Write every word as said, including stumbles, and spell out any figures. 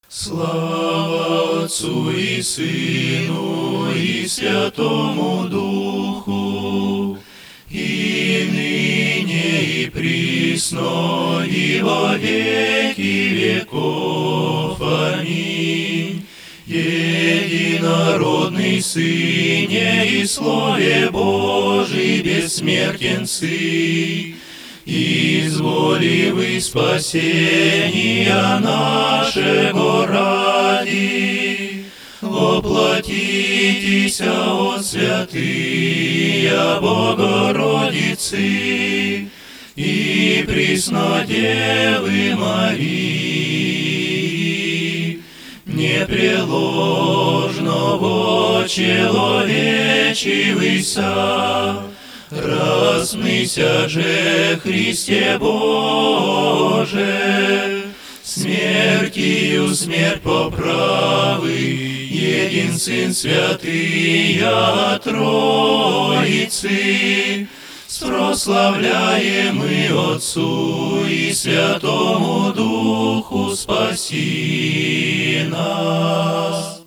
Слава Отцу и Сыну и Святому Духу, и ныне и присно и во веки веков. Аминь. Единородный Сыне и Слове Божий бессмертен Сын, изволивый спасения нашего ради, воплотитесь от святые Богородицы и Преснодевы Марии, непреложного человечивыйся, распнися же Христе Боже, смертью смерть поправы, един Сын святый от Троицы, прославляемый Отцу и Святому Духу, спаси нас.